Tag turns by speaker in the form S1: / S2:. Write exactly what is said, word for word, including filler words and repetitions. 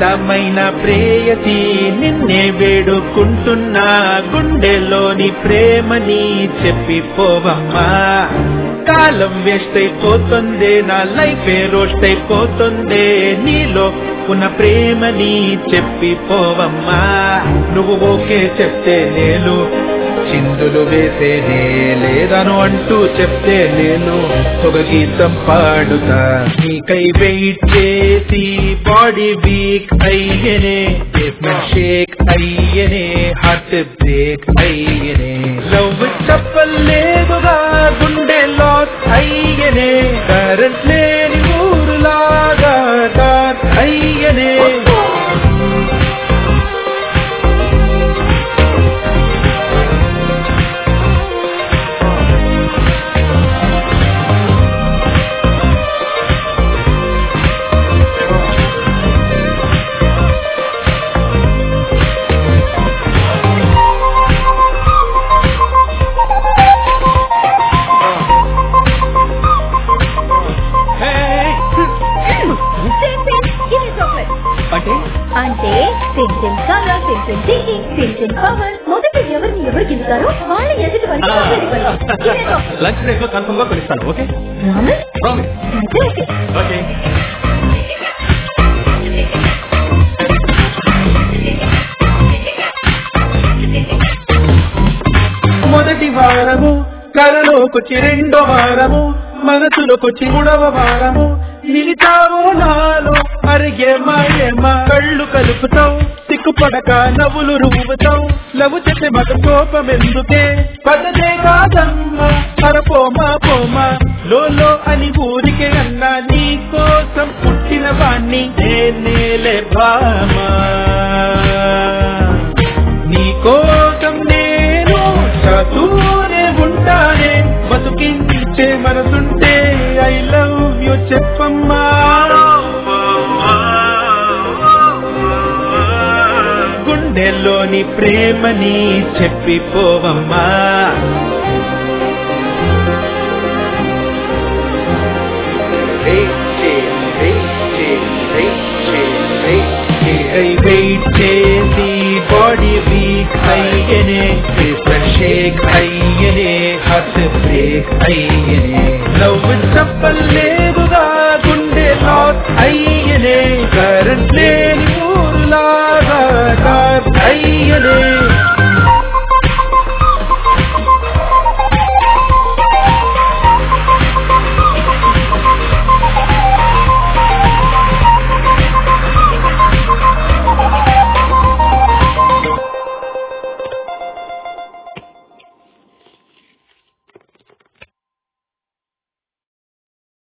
S1: అందమైన ప్రేయసి నిన్నే వేడుకుంటున్నా గుండెలోని ప్రేమని చెప్పిపోవమ్మా కాలం వేస్ట్ అయిపోతుందే నా లైఫే రోస్ట్ అయిపోతుందే నీలో ఉన్న ప్రేమని చెప్పిపోవమ్మా నువ్వు ఓకే చెప్తే నేను చిందులు వేసేనే లేదను అంటూ చెప్తే నేను ఒక గీతం పాడుతా నీకై వెయిట్ చేసి బాడీ వీక్ అయ్యనే షేక్ అయ్యనే హార్ట్ బ్రేక్ అయ్యనే లవ్ చెప్పలేదుగా గుండె లాస్ అయ్యనే కరెంట్ లేని ఊరులాగా డార్క్ అయ్యనే
S2: అంటే సింసిన్ కలర్ సింసిన్ థింకింగ్ సింసిన్ పవర్ మొదట ఎవరిని ఎవరు గెలుస్తారో వాళ్ళ ఎదుటి
S1: లంచ్ బ్రేక్ లో కన్ఫర్మ్ గా కొనిస్తాను ఓకే ఓకే మొదటి వారము కలలోకొచ్చి రెండో వారము మనసులోకొచ్చి మూడవ వారము నిలిచావు నాలో అరిగేమా ఏమా కళ్ళు కలుపుతావు సిక్కుపడక నవ్వులు రువ్వుతావు లవ్ చేసే మత కోపం ఎందుకే పదదే కాదమ్మా అరపోమా పోమా లోలో అని ఊరికే అన్నా నీ కోసం పుట్టిన వాణ్ణి నేనేలే భామా నీ కోసం నేను చదువునే ఉంటానే బతుకించే మనసుంటే ఐ లవ్ యూ చెప్పమ్మా గుండెలోని ప్రేమని చెప్పిపోవమ్మా వెయిట్ చేసి బాడీ వీక్ అయ్యనే షేక్ అయ్యనే హార్ట్ బ్రేక్ అయ్యనే లవ్ చెప్పలేదుగా గుండె లాస్ అయ్యనే కరెంట్ లేని ఊరులాగా డార్క్ అయ్యనే